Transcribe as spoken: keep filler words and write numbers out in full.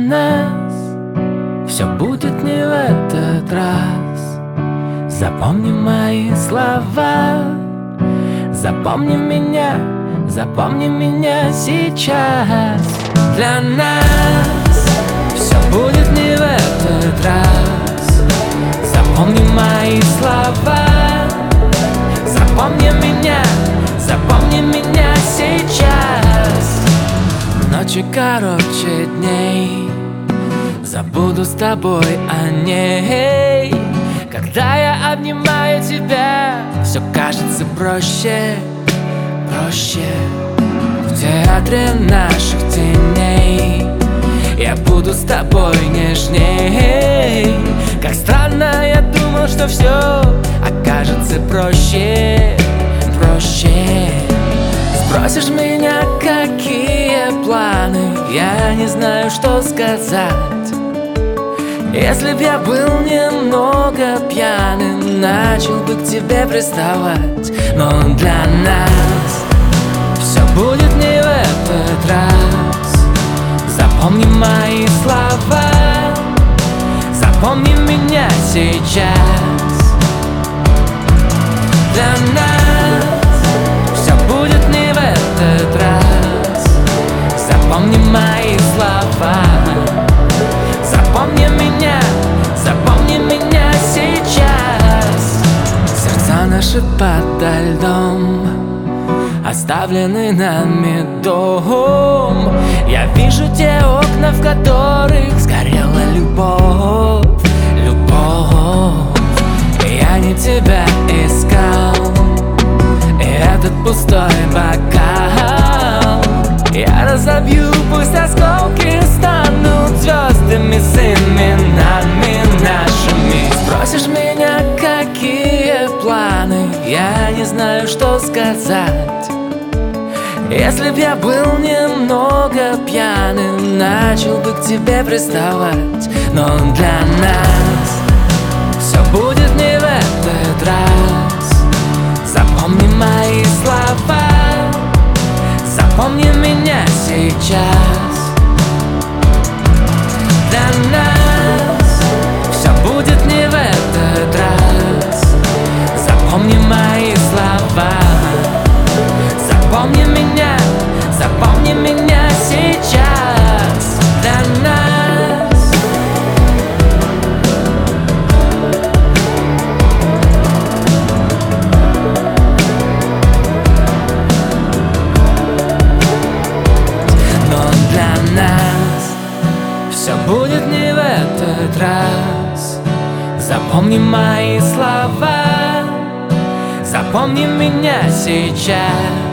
нас все будет не в этот раз. Запомни мои слова, запомни меня, запомни меня сейчас. Для нас все будет не в этот раз. Запомни мои слова, запомни меня, запомни меня сейчас. Ночи короче дней, забуду с тобой о ней. Когда я обнимаю тебя, все кажется проще, проще. В театре наших теней я буду с тобой нежней. Как странно, я думал, что все окажется проще, проще. Спросишь меня, какие планы, я не знаю, что сказать. Если б я был немного пьяным, начал бы к тебе приставать. Но для нас все будет не в этот раз. Запомни мои слова, запомни меня сейчас. Для нас все будет не в этот раз. Запомни мои слова, запомни меня, запомни меня сейчас. Сердца наши подо льдом, оставленный нами дом. Я вижу те окна, в которых сгорела любовь, любовь. Я не тебя искал, и этот пустой бокал я разобью, пусть осколки станут звездами с именами нашими. Спросишь меня, какие планы, я не знаю, что сказать. Если б я был немного пьяным, начал бы к тебе приставать. Но для нас все будет не в этот раз. Запомни мои слова, запомни меня сейчас. Для нас все будет не в этот раз. Запомни мои слова, запомни меня, запомни меня сейчас. Для нас но для нас все будет не в этот раз. Запомни мои слова, запомни меня сейчас.